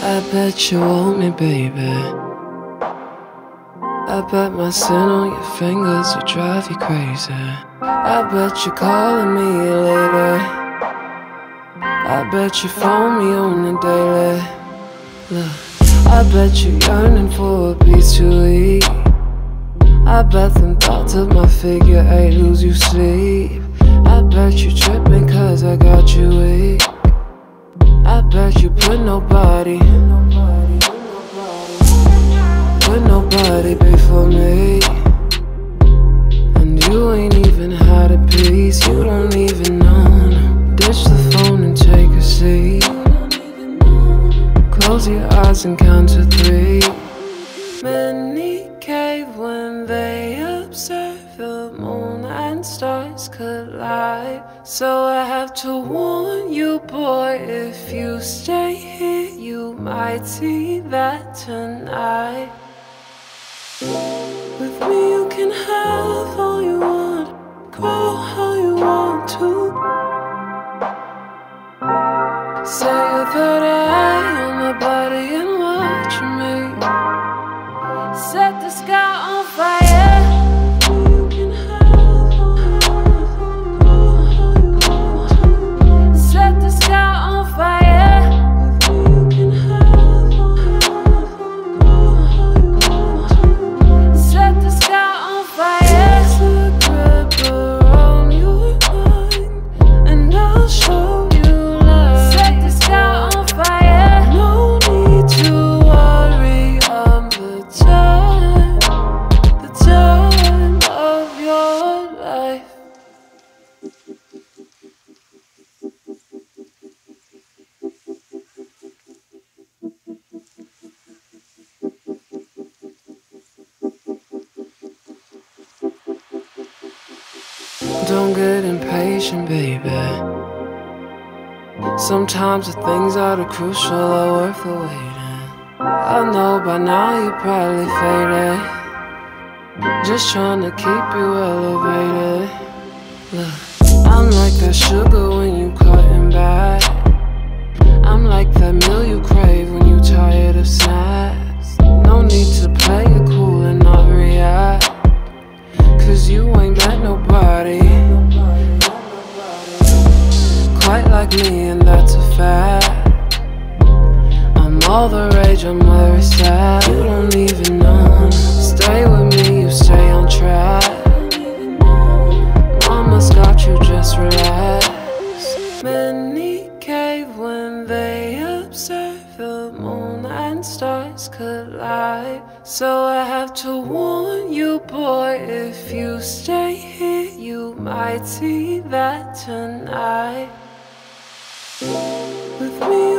I bet you want me, baby. I bet my scent on your fingers will drive you crazy. I bet you're calling me later. I bet you phone me on the daily. Look, I bet you're yearning for a piece to eat. I bet them thoughts of my figure eight lose you sleep. I bet you tripping cause I got you weak. I bet you put nobody before me. And you ain't even had a piece. You don't even know. Ditch the phone and take a seat. Close your eyes and count to three. Many cave when they observe the moon and stars collide. So I have to warn you, boy, if you stay here, you might see that tonight. With me you can have all you want, grow how you want to. Say your third eye on my body and watch me set the sky on fire. You can have all you want, grow how you want to. Set the sky on fire. With me you can have all you want, grow how you want to. Set the sky on fire. Let's grab around your mind and I'll show you love. Set the sky on fire. No need to worry, I'm the time of your life. Don't get impatient, baby. Sometimes the things that are crucial are worth the waiting. I know by now you probably faded, just trying to keep you elevated. Look, I'm like that sugar when you cutting back. I'm like that meal you crave when you tired of snacks. No need to play it cool and not react, cause you ain't met nobody quite like me, and that's a fact. I'm all the rage, I'm very sad. You don't even know. Stay with me, you stay on track. Mama's got you, just relax. Many cave when they observe the moon and stars collide. So I have to warn you, boy, if you stay here, you might see that tonight. With me